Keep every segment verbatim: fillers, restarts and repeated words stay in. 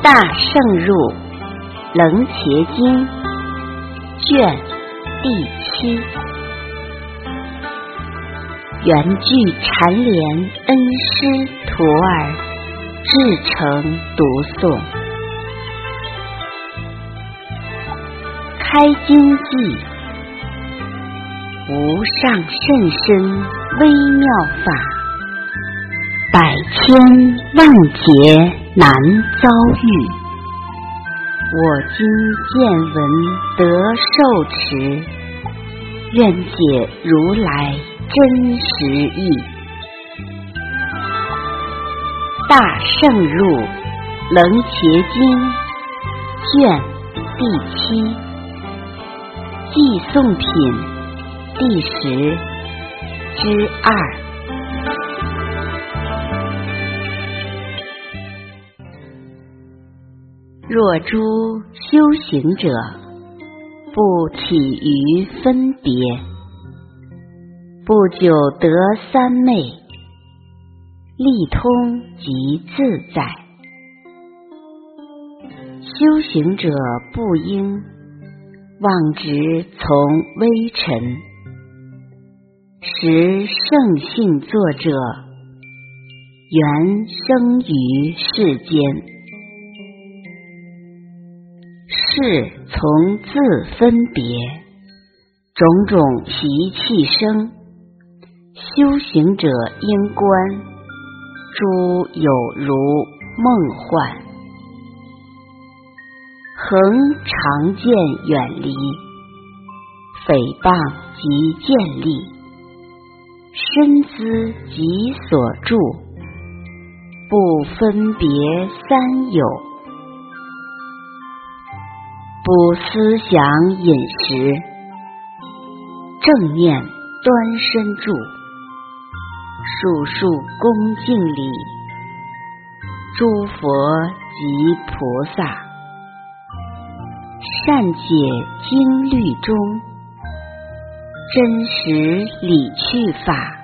大圣入楞伽经卷第七，缘具禅莲恩师徒儿至诚读诵。开经偈：无上甚深微妙法，百千万劫难遭遇。我今见闻得受持，愿解如来真实义。大圣入楞伽经卷第七，偈颂品第十之二。若诸修行者不起于分别，不久得三昧，力通即自在。修行者不应妄执从微尘，实圣性作者原生于世间。是从自分别，种种习气生，修行者应观诸有如梦幻，恒常见远离，诽谤即见立，身资即所住，不分别三有。不思想饮食，正念端身住，数数恭敬礼，诸佛及菩萨，善解经律中，真实理去法，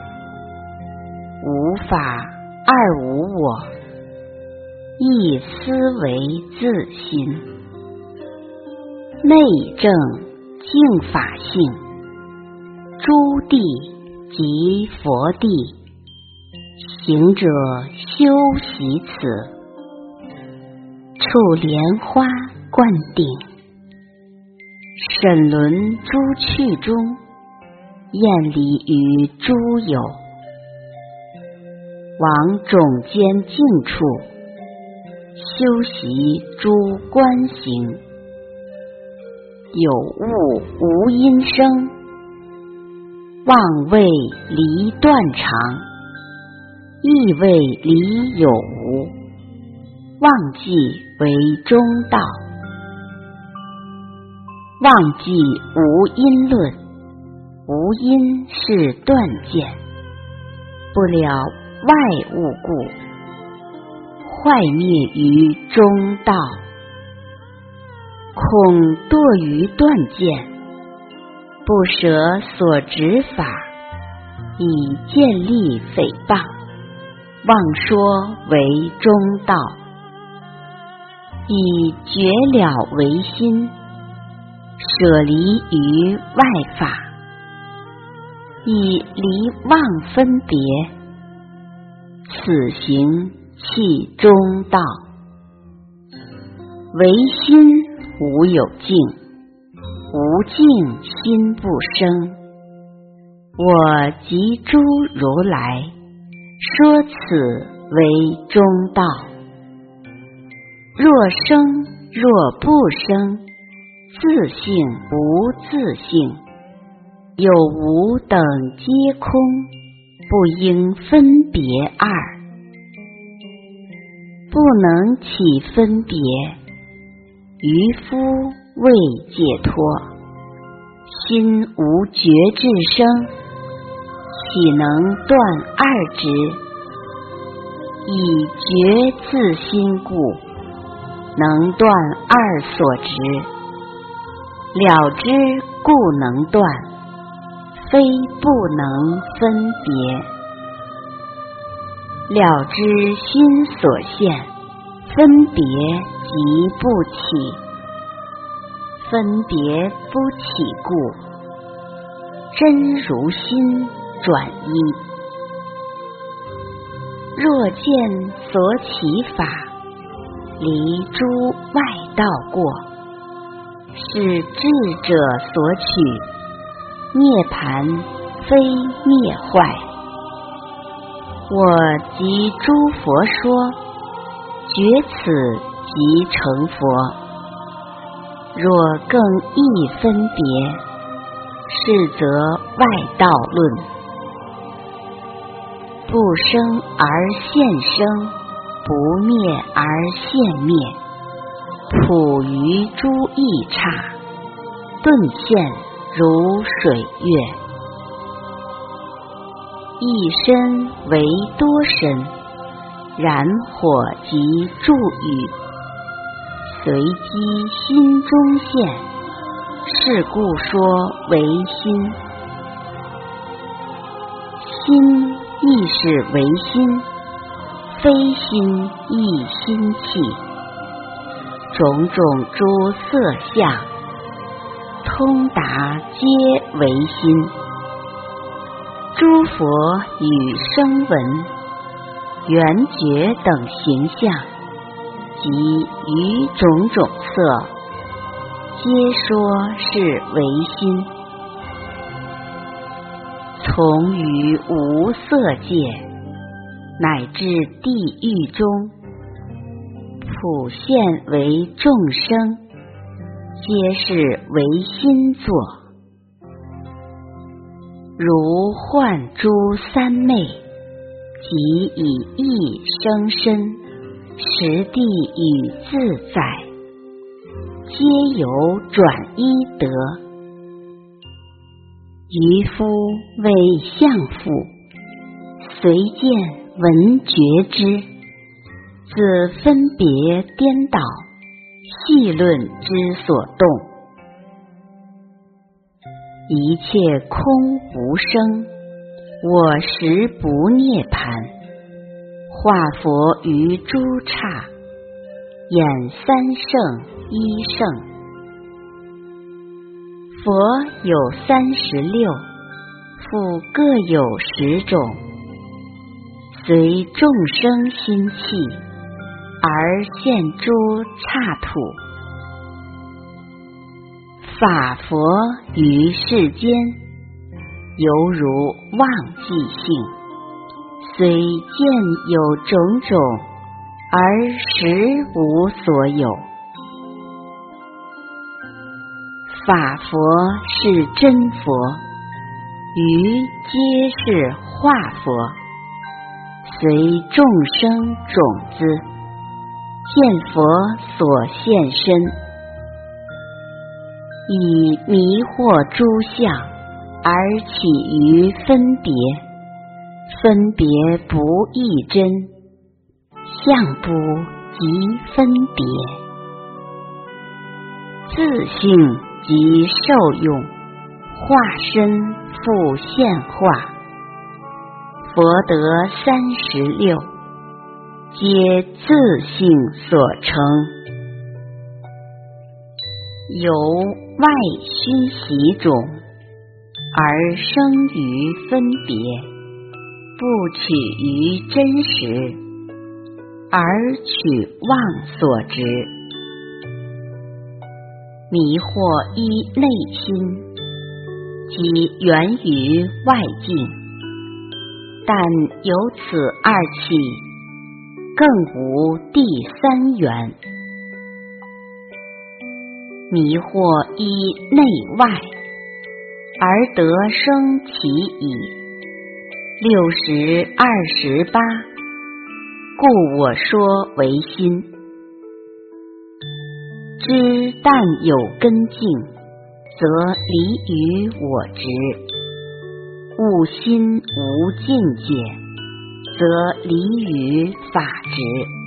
无法二无我，一思维自心。内证净法性，诸地即佛地，行者修习此，触莲花灌顶，审轮诸趣中，厌离于诸有，往种间净处，修习诸观行。有物无因生，妄为离断常，亦为离有无，忘记为中道。忘记无因论，无因是断见，不了外物故，坏灭于中道。恐堕于断见，不舍所执法，以见利诽谤，妄说为中道，以绝了为心，舍离于外法，以离妄分别，此行弃中道。唯心无有境，无境心不生。我即诸如来，说此为中道。若生若不生，自性无自性，有无等皆空，不应分别二。不能起分别，愚夫未解脱，心无觉智生，岂能断二执？以觉自心故，能断二所执。了知故能断，非不能分别。了知心所现， 分别即不起，分别不起故，真如心转一。若见所起法，离诸外道过，是智者所取，涅槃非灭坏。我即诸佛说，觉此即成佛。若更易分别，是则外道论。不生而现生，不灭而现灭，普于诸异刹，顿现如水月。一身为多身，燃火即助语，随机心中现，是故说为心。心亦是为心，非心亦心气。种种诸色相，通达皆为心。诸佛与声闻、缘觉等形象，及于种种色，皆说是为心。从于无色界，乃至地狱中，普现为众生，皆是为心作。如幻诸三昧，即以意生身，实地与自在，皆由转依得。渔夫为相父，随见闻觉之，自分别颠倒，细论之所动。一切空无生，我实不涅槃。化佛于诸刹，演三圣一圣。佛有三十六，复各有十种，随众生心气，而现诸刹土。法佛于世间，犹如妄记性，虽见有种种，而实无所有。法佛是真佛，于皆是化佛，随众生种子，见佛所现身，以迷惑诸相，而起于分别，分别不异真，相不即分别，自性即受用，化身复现化。佛得三十六，皆自性所成。由外熏习种，而生于分别，不取于真实，而取妄所执。迷惑依内心，即源于外境，但由此二气，更无第三缘。迷惑依内外，而得生其已。六十二十八，故我说为心。知但有根境，则离于我执；悟心无境界，则离于法执。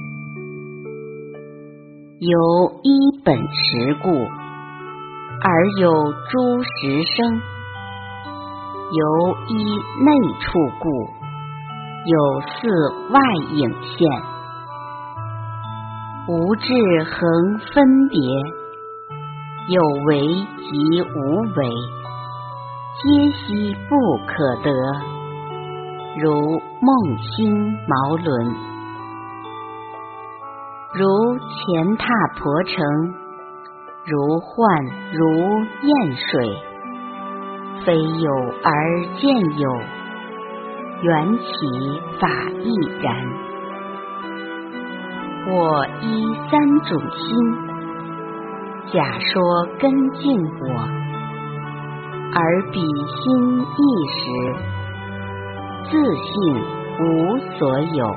由一本实故，而有诸实生；由一内处故，有四外影现。 无智恒分别，有为即无为，皆悉不可得，如梦星毛伦。如前踏鄱城，如幻如焰水，非有而见有，缘起法亦然。我依三种心，假说根尽我，而彼心一时，自性无所有。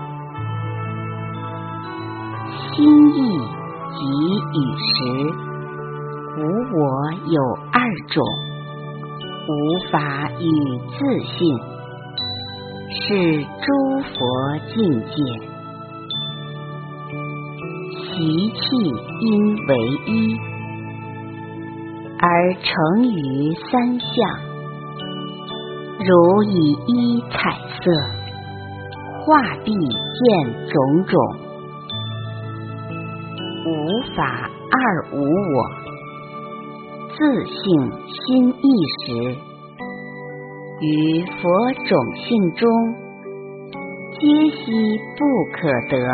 心意即与时，无我有二种，无法与自性，是诸佛境界。习气因为一，而成于三相，如以一彩色，画毕见种种，无法二无我，自性心一时，于佛种性中，皆悉不可得。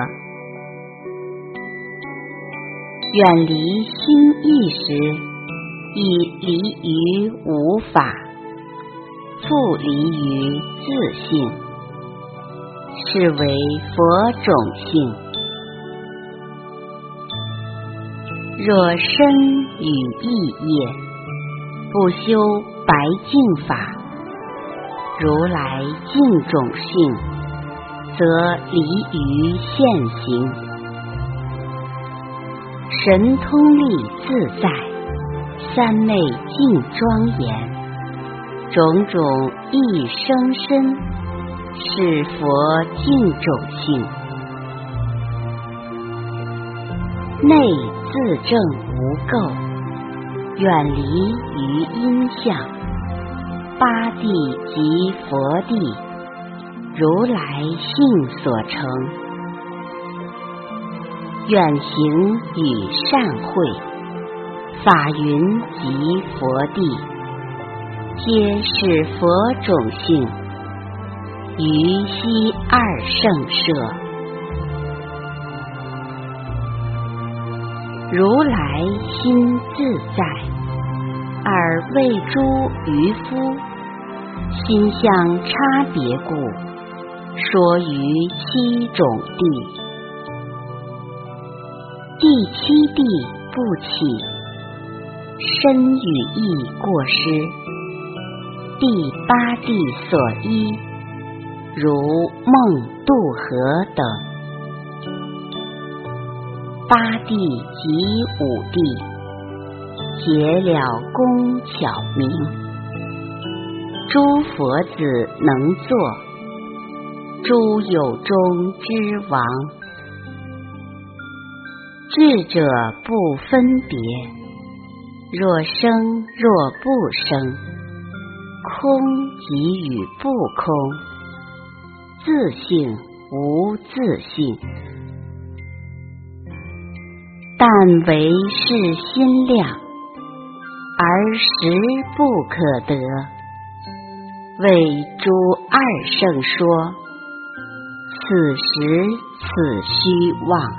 远离心意时，已离于无法，复离于自性，是为佛种性。若身与意业，不修白净法，如来净种性，则离于现行。神通力自在，三昧净庄严，种种一生身，是佛净种性。内自证无垢，远离于因相，八地即佛地，如来性所成。远行与善慧，法云即佛地，皆是佛种性，于悉二圣舍。如来心自在，而为诸愚夫，心相差别故，说于七种地。第七地不起，身与意过失，第八地所依，如梦渡河等。八地及五地，结了工巧明，诸佛子能作，诸有中之王。智者不分别，若生若不生，空即与不空，自性无自性。但为是心量，而实不可得，为诸二圣说，此时此虚妄。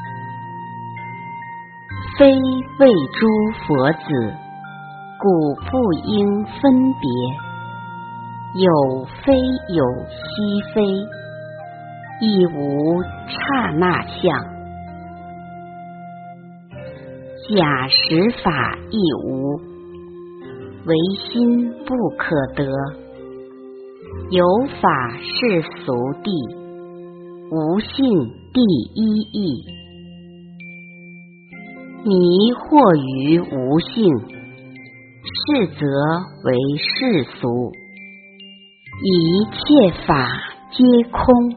非为诸佛子，故不应分别，有非有悉非，亦无刹那相。假实法亦无，唯心不可得。有法是俗谛，无性第一义。迷惑于无性，是则为世俗，一切法皆空。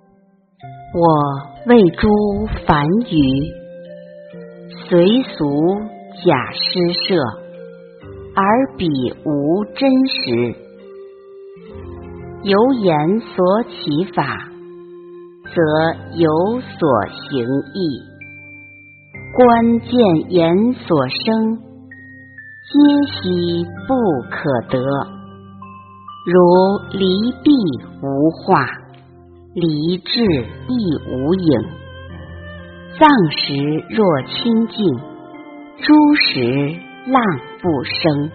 我为诸凡愚，随俗假施设，而彼无真实。由言所起法，则有所行义。 关键言所生，皆悉不可得。如离璧无化，离质亦无影。藏时若清净，诸时浪不生。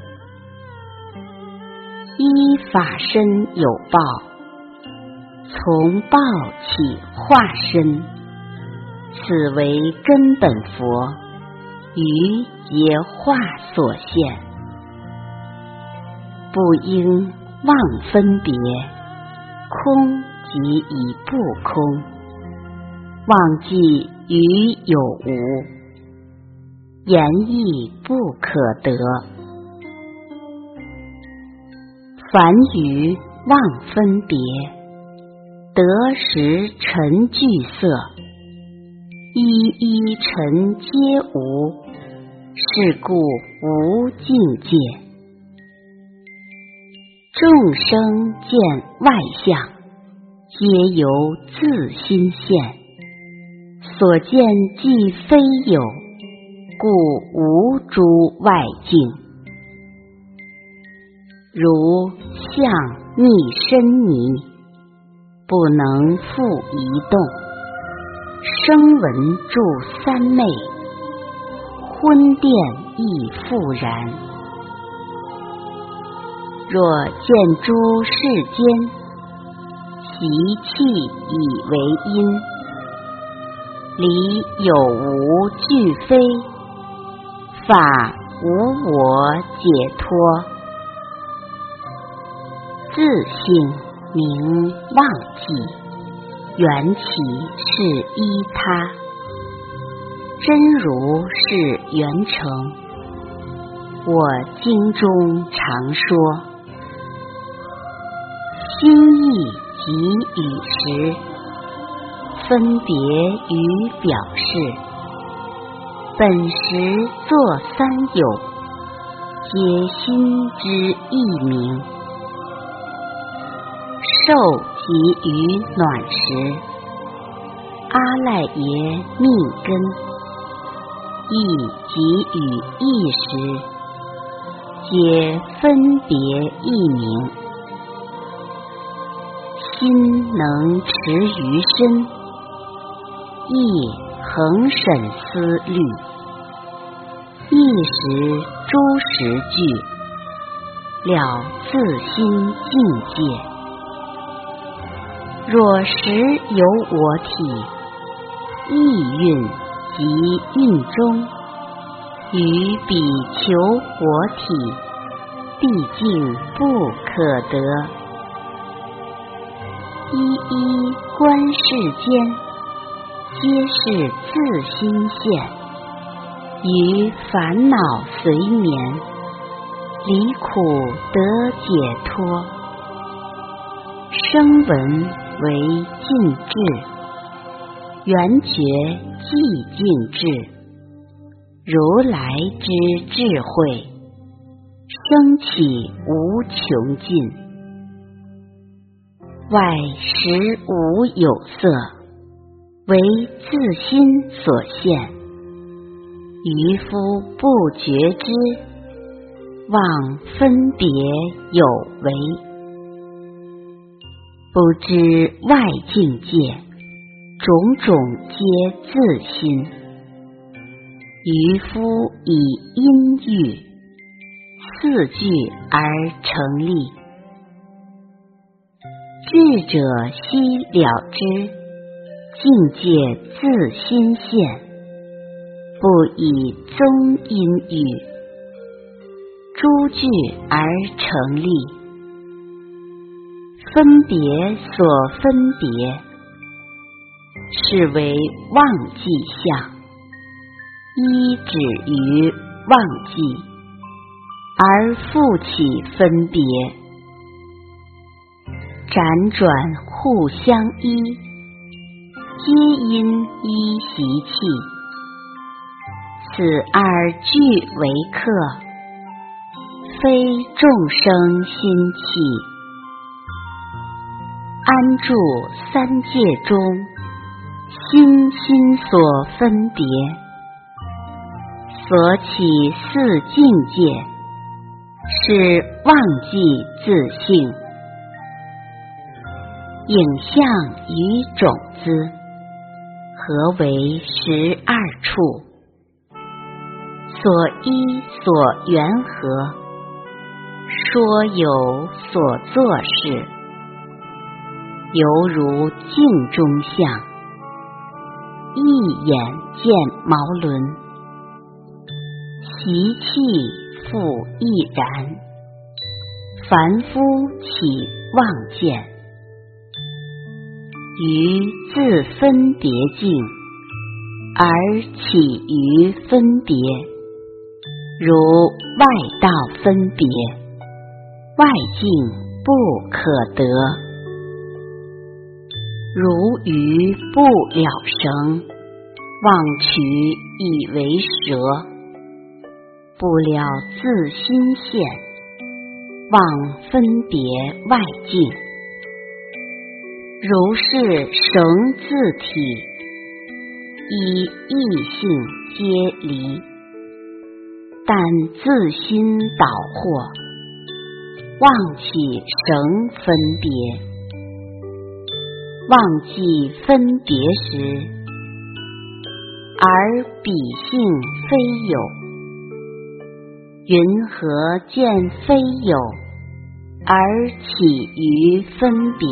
依法身有报，从报起化身，此为根本佛，于皆化所现。不应妄分别，空即已不空，忘记于有无，言亦不可得。凡于妄分别，得时尘俱色，一一尘皆无，是故无境界。众生见外相，皆由自心现，所见既非有，故无诸外境。如象逆身泥，不能复移动，声闻住三昧，昏殿亦复然。若见诸世间，习气以为因，离有无俱非，法无我解脱。自性名忘记，缘起是依他，真如是圆成。我经中常说，心意即与识，分别于表示，本实作三有，皆心之一名。受即于暖时，阿赖耶命根，意即于意时，皆分别一名。心能持于身，亦恒审思虑，一时诸时具，了自心境界。若实有我体，意蕴即蕴中，于彼求我体，毕竟不可得。一一观世间，皆是自心现，于烦恼随眠，离苦得解脱。声闻为尽智，缘觉即尽智，如来之智慧，升起无穷尽。外实无有色，为自心所现，渔夫不觉知，妄分别有为。不知外境界，种种皆自心。渔夫以因喻，四句而成立。智者悉了知，境界自心现，不以宗因喻，诸句而成立。分别所分别，是为妄记相，依止于妄记，而复起分别，辗转互相依，皆因依习气。此二俱为客，非众生心气。安住三界中，心心所分别， 所起四境界，是忘记自性。影像与种子，合为十二处，所依所缘合，说有所作事，犹如镜中像，一眼见毛伦，习气复亦然，凡夫起妄见，于自分别境而起于分别，如外道分别，外境不可得。如鱼不了绳，妄取以为蛇，不了自心现，妄分别外境。如是绳自体，依异性皆离，但自心导惑，妄起绳分别。忘记分别时，而彼性非有，云何见非有，而起于分别？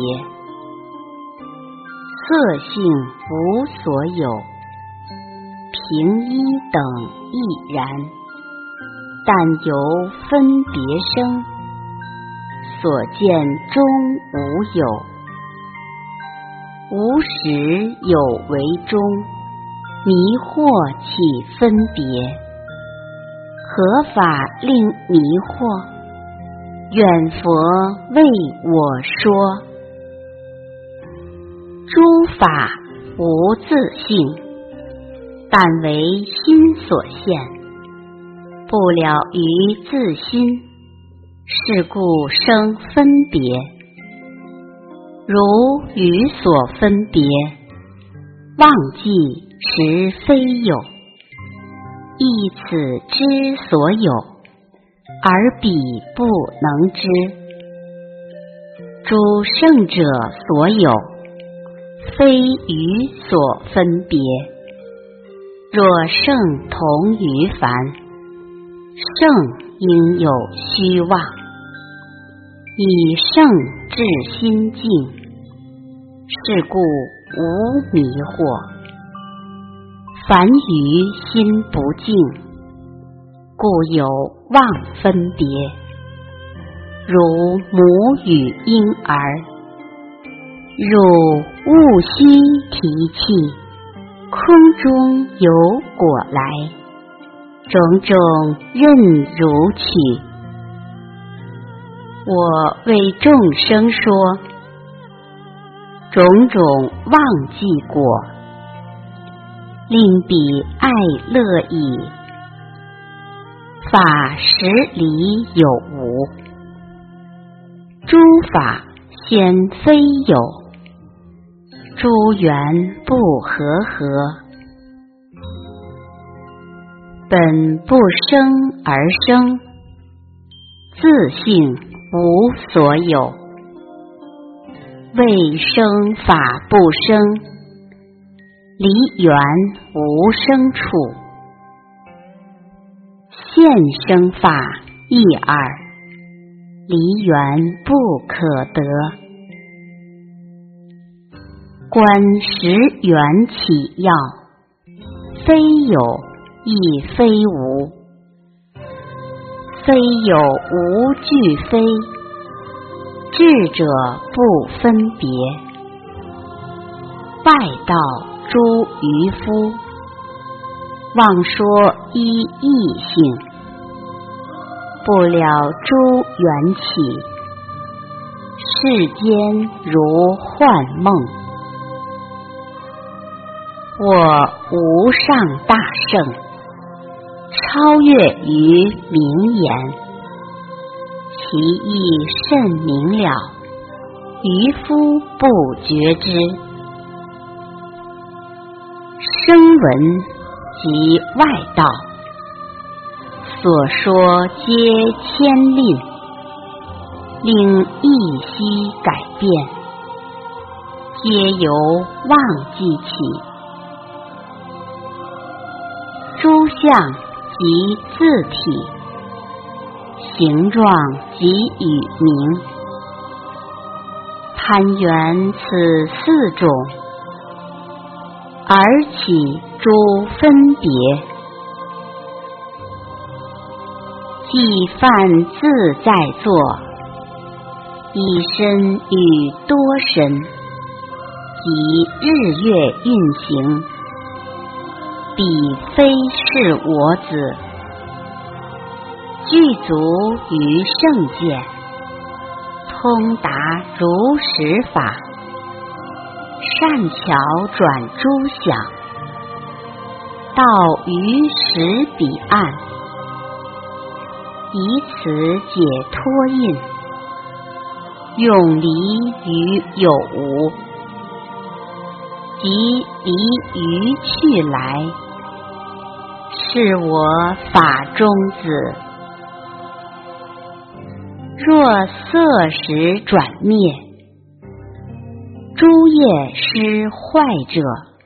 色性无所有，平一等亦然，但由分别生，所见中无有。无实有为中，迷惑起分别，何法令迷惑？愿佛为我说。诸法无自性，但为心所现，不了于自心，是故生分别。如鱼所分别，忘记实非有，亦此之所有，而彼不能知。诸圣者所有，非鱼所分别。若圣同于凡，圣应有虚妄，以圣治心境，是故无迷惑。凡于心不净，故有妄分别。如母与婴儿，汝勿须提气，空中有果来，种种任汝取。我为众生说，种种忘记果，令彼爱乐矣。法实理有无？诸法先非有，诸缘不和合，本不生而生，自性无所有。未生法不生，离缘无生处。现生法亦二，离缘不可得。观十缘起要，非有亦非无，非有无俱非，智者不分别。外道诸愚夫，妄说一异性，不了诸缘起，世间如幻梦。我无上大圣，超越于名言，其意甚明了，愚夫不觉之。声闻即外道， 所说皆牵令，令一息改变，皆由妄记起。诸相即字体，形状即语名。攀缘此四种，而起诸分别。即犯自在作，以身与多神，即日月运行，彼非是我子。具足于圣见，通达如实法，善巧转诸想，到于十彼岸，以此解脱印，永离于有无，即离于去来，是我法中子。若色时转灭，诸业失坏者，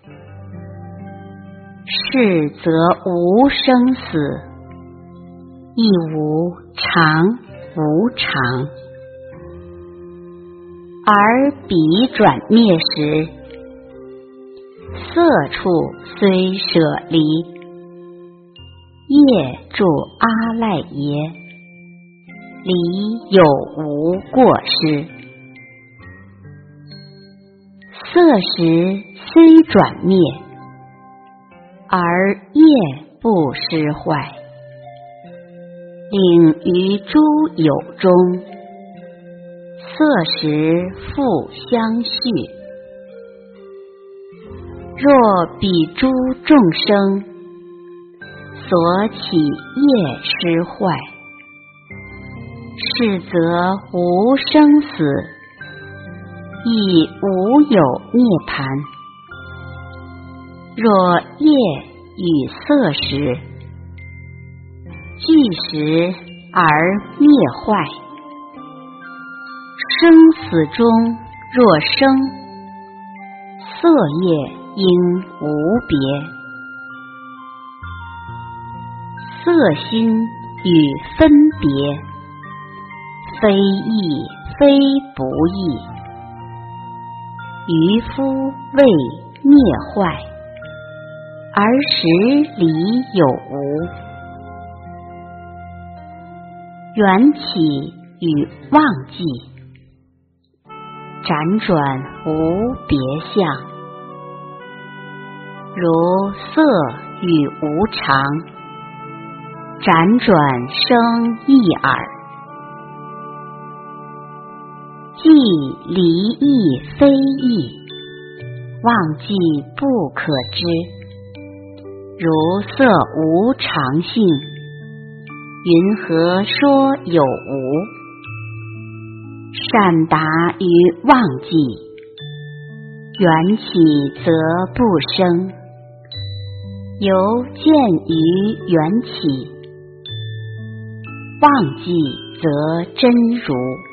是则无生死，亦无常无常。而彼转灭时，色处虽舍离，业住阿赖耶，离有无过失。色时虽转灭，而业不失坏，领于诸有中，色时复相续。若彼诸众生所起业失坏，是则无生死，亦无有涅槃。若业与色时，俱时而灭坏，生死中若生，色业应无别。色心与分别，非义非不义，渔夫为灭坏，而实离有无。缘起与忘记，辗转无别相，如色与无常，辗转生一耳。即离义非义，忘记不可知。如色无常性，云何说有无？善达于忘记，缘起则不生，由见于缘起，忘记则真如。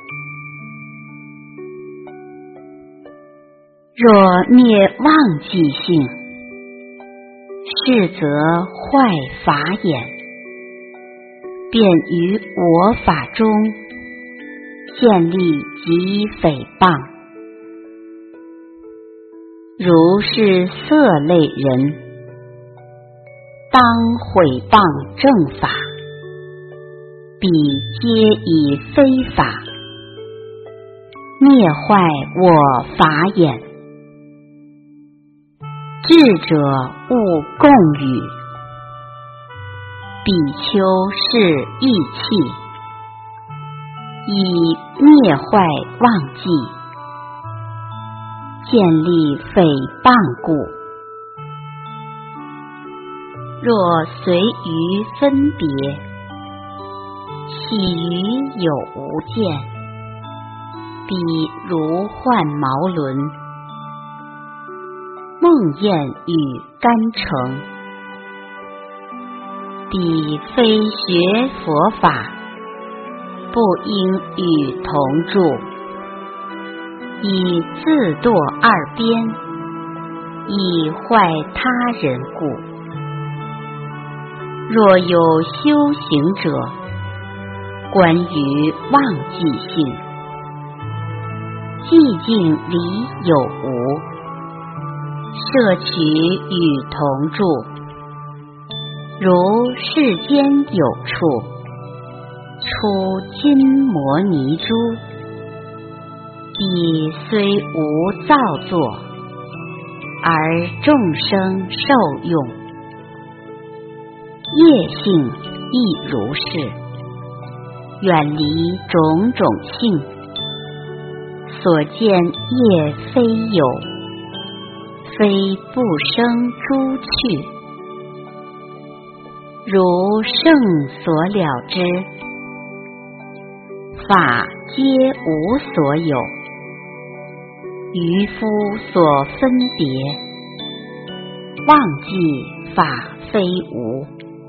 若灭忘记性，是则坏法眼，便于我法中建立及诽谤。如是色类人，当毁谤正法，彼皆以非法灭坏我法眼。智者勿共语，比丘是义气，以灭坏忘记，建立诽谤故。若随于分别，起于有无见，彼如幻毛轮，梦魇与干城， 彼非学佛法，不应与同住，以自堕二边，以坏他人故。若有修行者，关于忘记性，寂静里有无，摄取与同住，如世间有处，出金摩尼珠，彼虽无造作，而众生受用，业性亦如是，远离种种性，所见业非有，非不生诸趣，如圣所了知，法皆无所有，愚夫所分别，忘记法非无。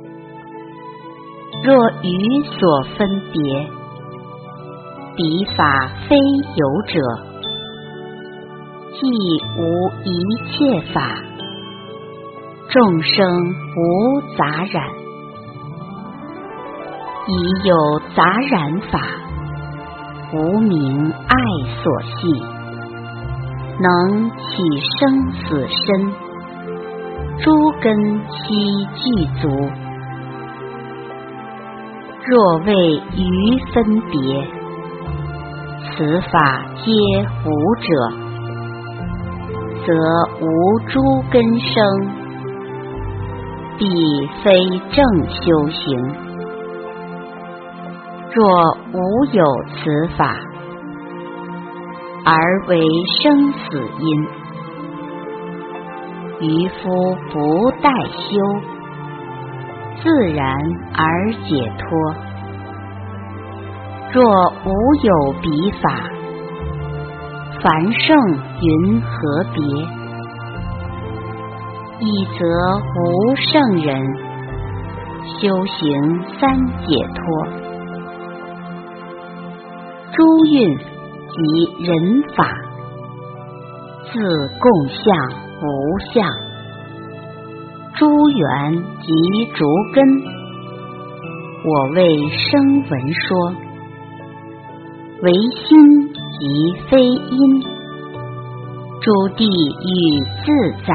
若愚所分别，彼法非有者，即无一切法，众生无杂染。已有杂染法，无明爱所系，能起生死身，诸根悉具足。若为愚分别，此法皆无者，则无诸根生，彼非正修行。若无有此法，而为生死因，愚夫不待修，自然而解脱。若无有彼法，凡圣云何别？一则无圣人，修行三解脱。诸蕴即人法，自共相无相。诸缘即诸根，我为声闻说。唯心即非因，诸地与自在。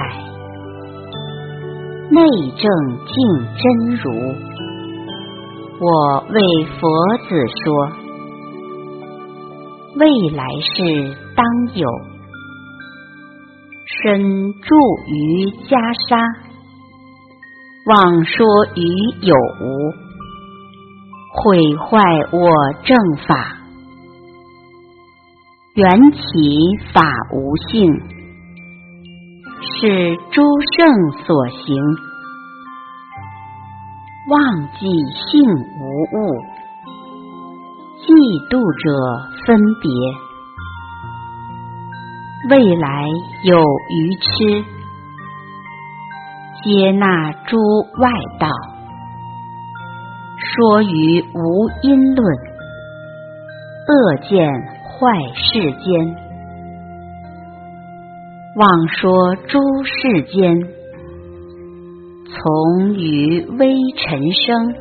内证净真如，我为佛子说。未来世当有，身住于袈裟，妄说于有无，毁坏我正法。缘起法无性，是诸圣所行。忘记性无物，嫉妒者分别。未来有愚痴，接纳诸外道，说于无因论，恶见坏世间，妄说诸世间，从于微尘生，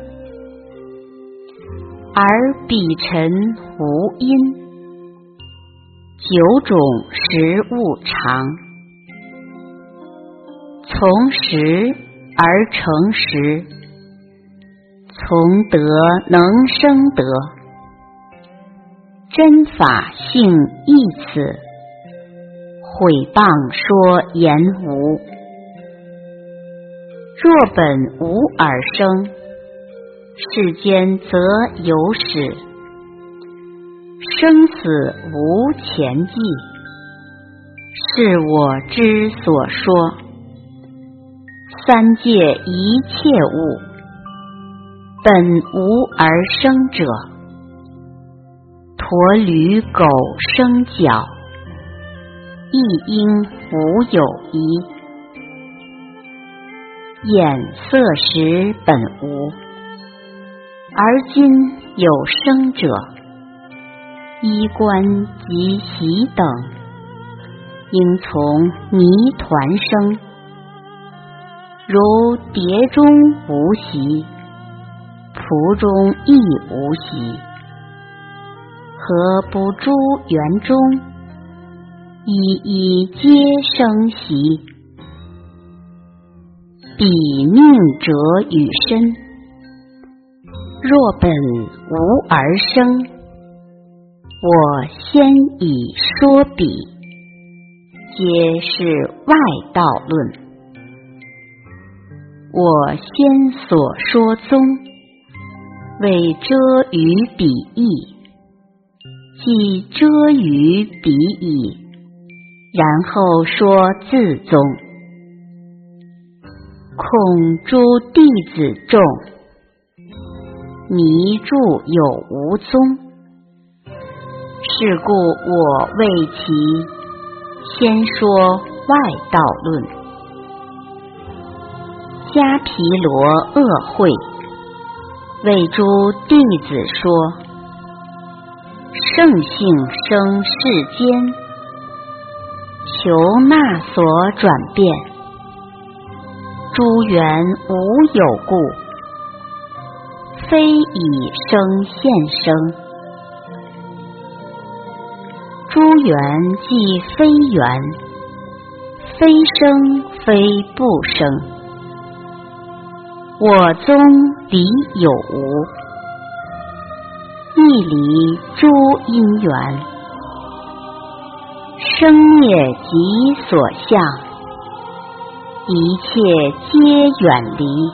而彼尘无因，九种食物常，从实而成实，从德能生德。真法性亦此，毁谤说言无。若本无而生，世间则有始，生死无前际，是我之所说。三界一切物，本无而生者，驼驴狗生角，亦应无有一。眼色识本无， 而今有生者，衣冠及席等，应从泥团生。如蝶中无席，凫中亦无席，何不诸园中，一一皆生席？彼命者与身，若本无而生。我先以说彼，皆是外道论。我先所说宗，为遮于彼义，即遮于彼矣，然后说自宗。恐诸弟子众，迷著有无宗，是故我为其先说外道论。迦毗罗恶会，为诸弟子说，圣性生世间，求那所转变，诸缘无有故，非以生现生。诸缘既非缘，非生非不生。我宗理有无，亦离诸因缘，生灭即所向，一切皆远离。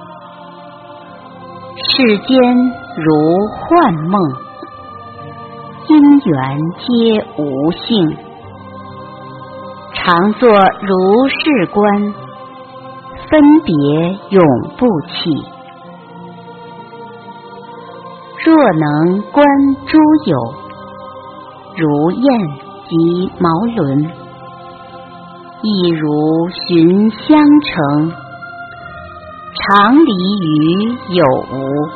世间如幻梦，因缘皆无性，常作如是观，分别永不弃。若能观诸有，如燕及毛伦，亦如寻香城，常离于有无。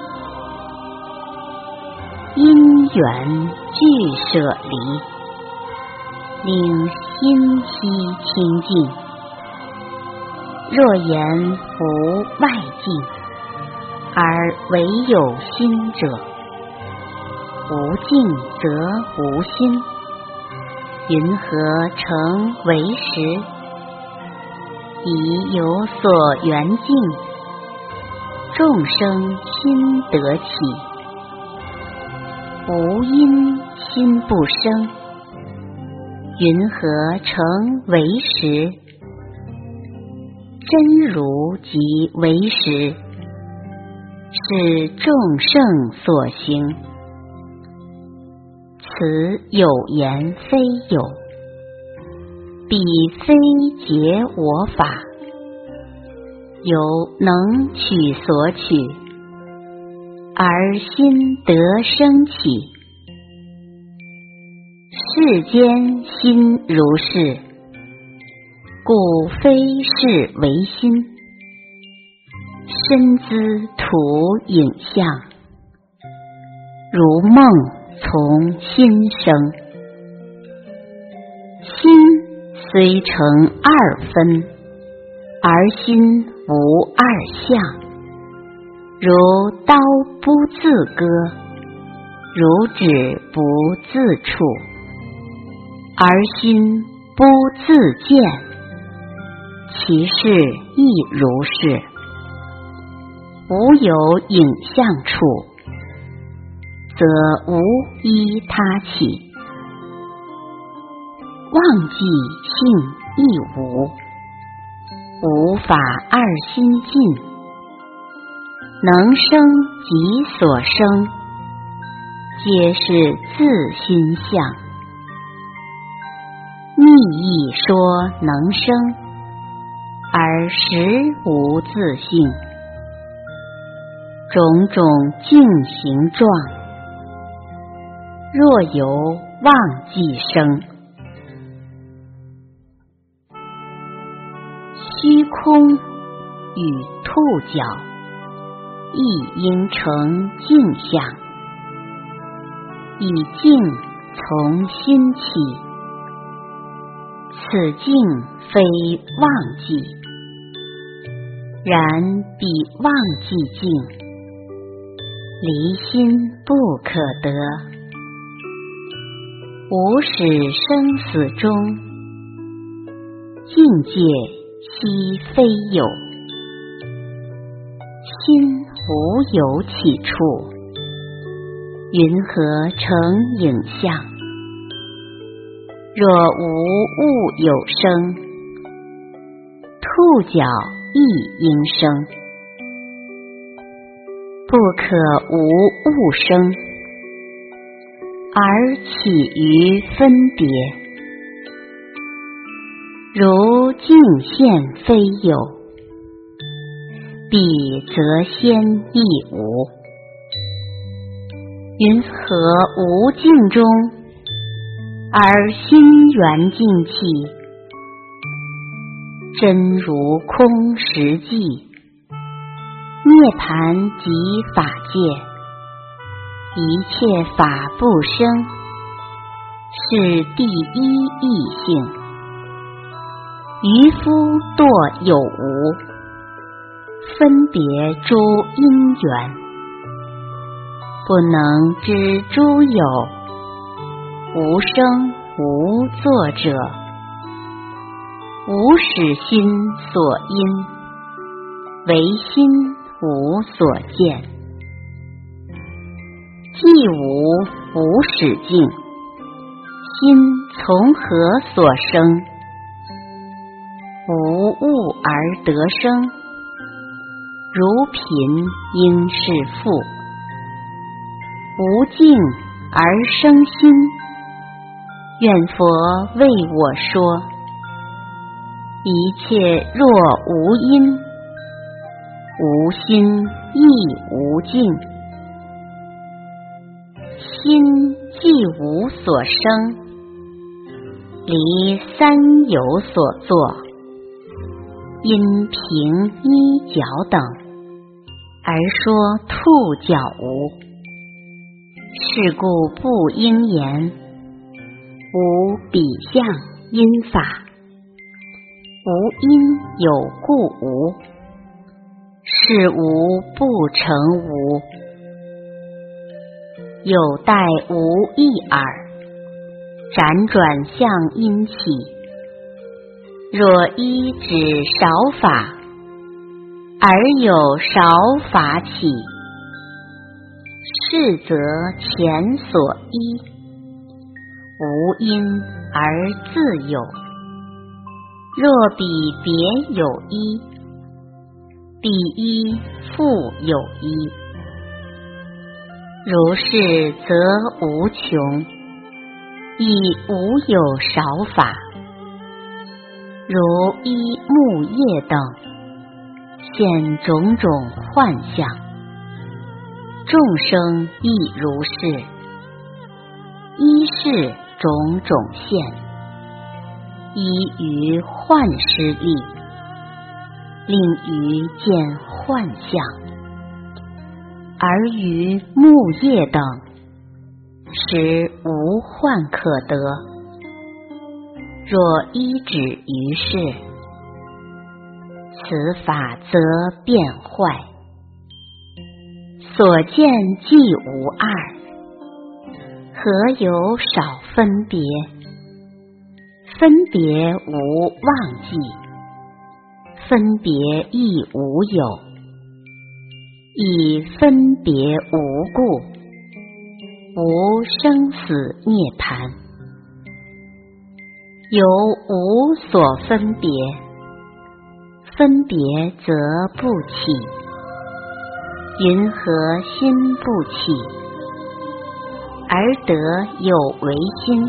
因缘俱舍离，令心息清净。若言无外境，而唯有心者，无境则无心，云何成为实？已有所缘境，众生心得起，无因心不生，云何成为实？真如即为实，是众圣所行。此有言非有，彼非结我法，有能取所取，而心得生起。世间心如是，故非是为心。身姿图影像，如梦从心生。心虽成二分，而心无二相。如刀不自割，如指不自触，而心不自见，其事亦如是。无有影像处，则无依他起。忘记性亦无，无法二心尽。能生即所生，皆是自心相。逆意说能生，而实无自性。种种境形状，若由忘记生。虚空与兔角， 亦应成镜相，以镜从心起，此镜非忘记，然彼忘记镜，离心不可得。无始生死中，境界悉非有，心无有起处，云何成影像？若无物有生，兔角亦应生。不可无物生，而起于分别。如镜现非有，彼则先亦无。云何无镜中，而心缘尽弃？真如空实际，涅槃即法界，一切法不生，是第一义性。渔夫堕有无，分别诸因缘，不能知诸有，无生无作者，无始心所因，唯心无所见。既无无始境，心从何所生？无物而得生，如贫应是富。无境而生心，愿佛为我说，一切若无因，无心亦无境。心既无所生，离三有所作，因凭一角等，而说兔角无。是故不应言，无比相因法，无因有故无，是无不成无。有待无一耳，辗转向因起。若依止少法，而有少法起，是则前所依，无因而自有。若彼别有依，彼依复有依。如是则无穷，亦无有少法。如依木叶等，现种种幻象，众生亦如是，依是种种现，依于幻师力，令于见幻象。而于木叶等，实无幻可得。若依止于世，此法则变坏。所见既无二，何有少分别？分别无忘记，分别亦无有，以分别无故，无生死涅槃。由无所分别，分别则不起。云何心不起？而得有为心，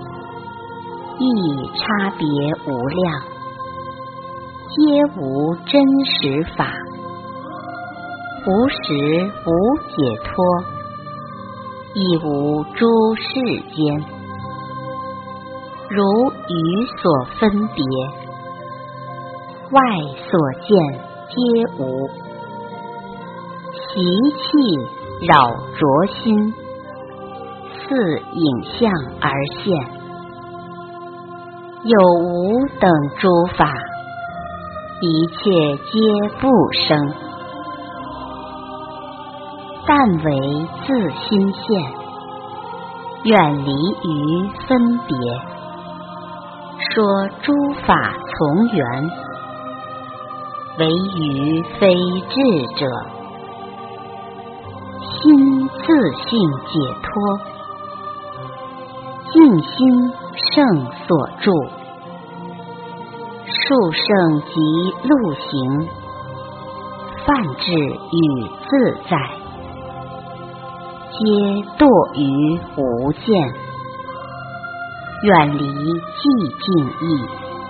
亦差别无量，皆无真实法，无实无解脱，亦无诸世间。如鱼所分别，外所见皆无。 习气扰浊心，似影像而现。有无等诸法，一切皆不生，但为自心现，远离于分别。说诸法从缘，唯余非智者，心自性解脱，净心胜所住，殊胜即路行，泛智与自在，皆堕于无间，远离寂静意，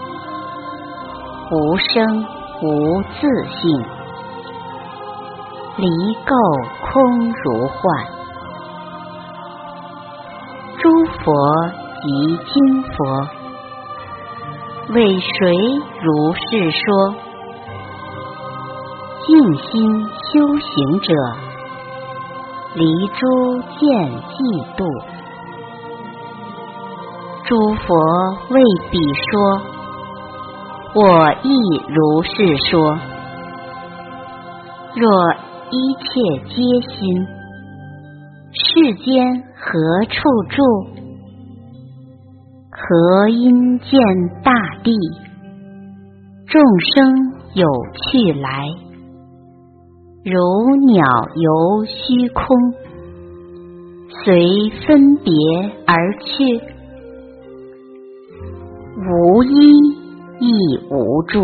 无生无自性，离垢空如幻。诸佛及经佛，为谁如是说？净心修行者，离诸见嫉妒。诸佛为彼说，我亦如是说。若一切皆心，世间何处住？何因见大地，众生有去来，如鸟游虚空，随分别而去，无依亦无住，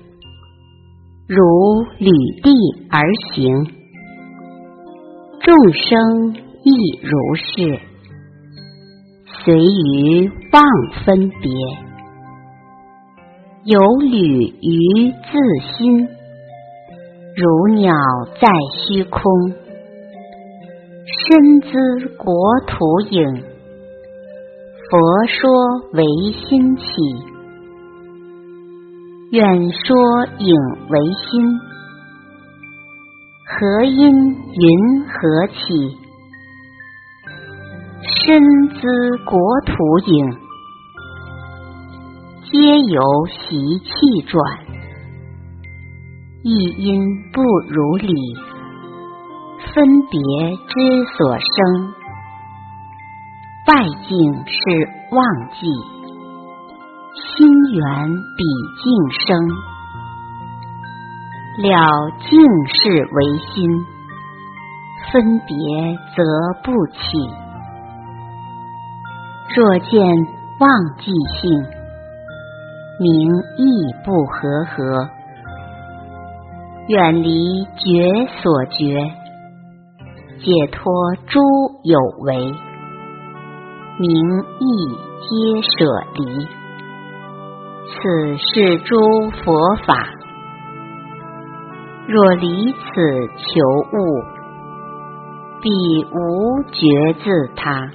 如履地而行。众生亦如是，随于妄分别，有履于自心，如鸟在虚空，身资国土影，佛说为心起，愿说影为心，何因云何起？身资国土影，皆由习气转，亦因不如理，分别之所生。外境是妄计，心缘比境生，了境是为心，分别则不起。若见妄计性，名亦不和合，远离觉所觉，解脱诸有为，名亦皆舍离。此是诸佛法，若离此求物，必无觉自他。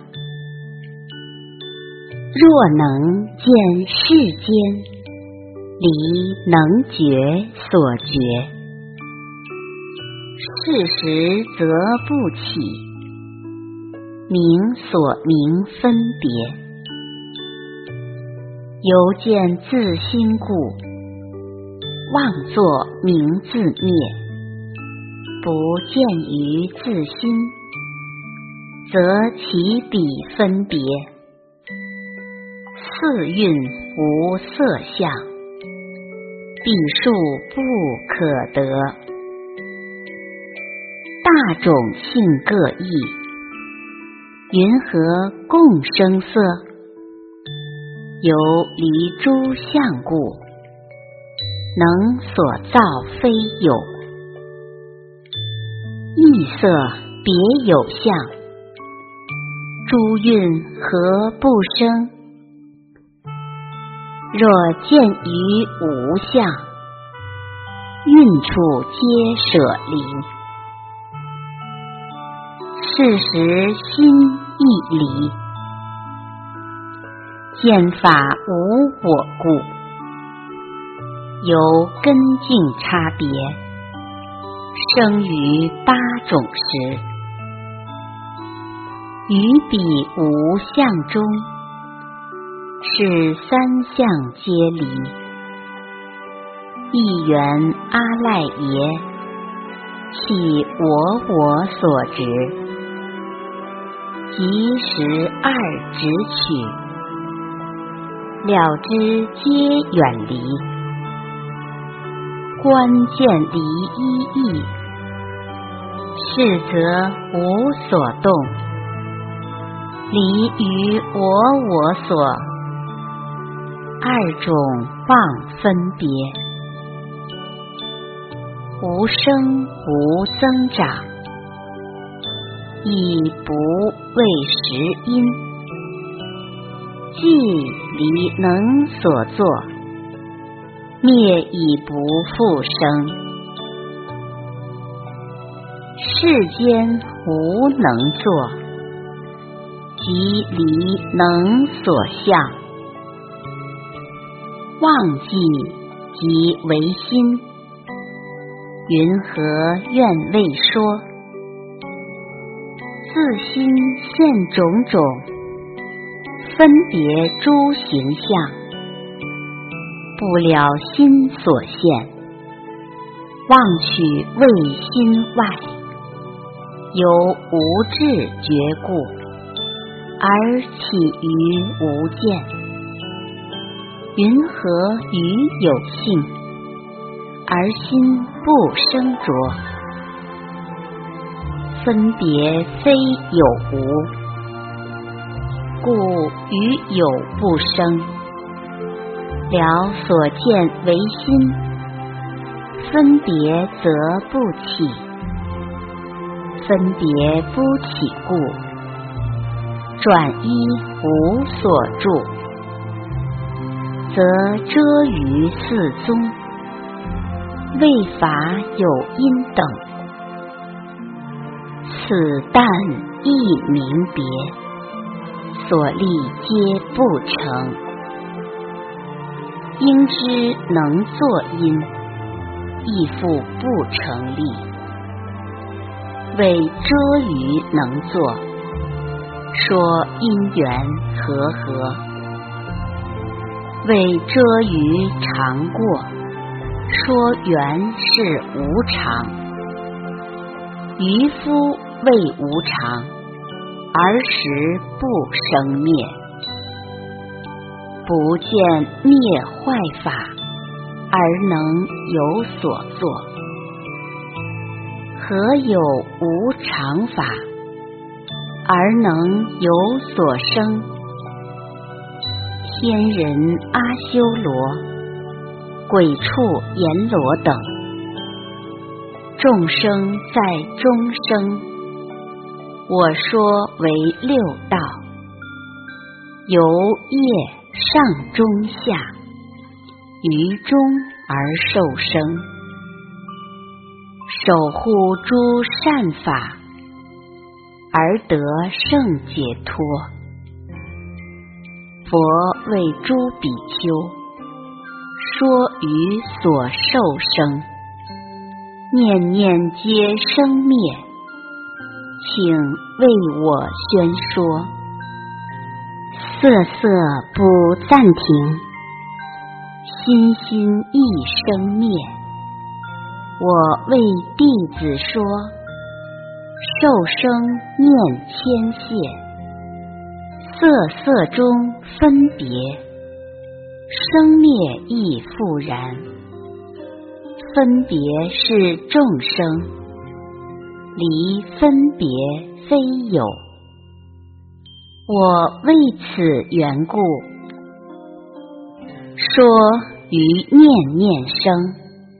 若能见世间，离能觉所觉，是时则不起，名所名分别。犹见自心故，妄作名自灭，不见于自心，则其彼分别。四蕴无色相，彼数不可得。大种性各异，云何共生色？由离诸相故，能所造非有。异色别有相，诸蕴何不生？若见于无相，蕴处皆舍离。是时心亦离，见法无我故，由根境差别，生于八种时，于彼无相中，是三相皆离。一元阿赖耶，弃我我所执，即时二执取，了知皆远离。观见离一义，是则无所动，离于我我所，二种妄分别。无生无增长，亦不为实因。既离能所作，灭已不复生。世间无能作，即离能所向。忘记即为心，云何愿未说？自心现种种，分别诸形象，不了心所现。忘取为心外，由无智觉故，而起于无见。云何于有性，而心不生着？分别非有无，故于有不生。了所见为心，分别则不起。分别不起故，转依无所住，则遮于四宗，未法有因等。此但亦明别，所立皆不成。应知能作因，亦复不成立。为遮于能作，说因缘和合；为遮于常过，说缘是无常。渔夫谓无常，而时不生灭。不见灭坏法，而能有所作。何有无常法，而能有所生？天人阿修罗，鬼畜阎罗等，众生在中生，我说为六道，由业上中下，于中而受生，守护诸善法，而得圣解脱。佛为诸比丘，说于所受生，念念皆生灭，请为我宣说。色色不暂停，心心亦生灭。我为弟子说，受生念牵线，色色中分别，生灭亦复然。分别是众生，离分别非有。我为此缘故，说于念念生。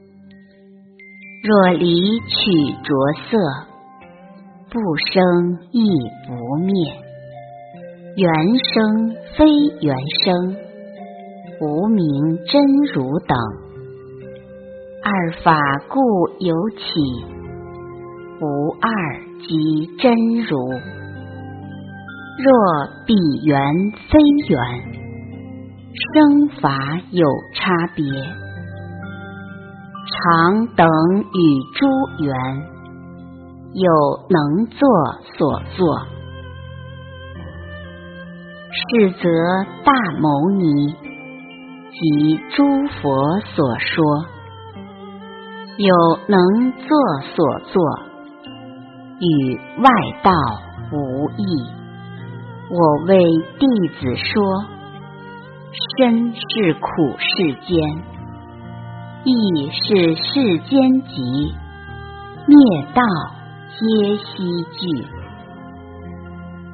若离取着色，不生亦不灭。缘生非缘生，无明真如等。二法故有起，无二即真如。若彼缘非缘，生法有差别。常等与诸缘， 有能作所作。是则大牟尼及诸佛所说，有能作所作，与外道无异。我为弟子说，身是苦世间，亦是世间集，灭道皆悉具。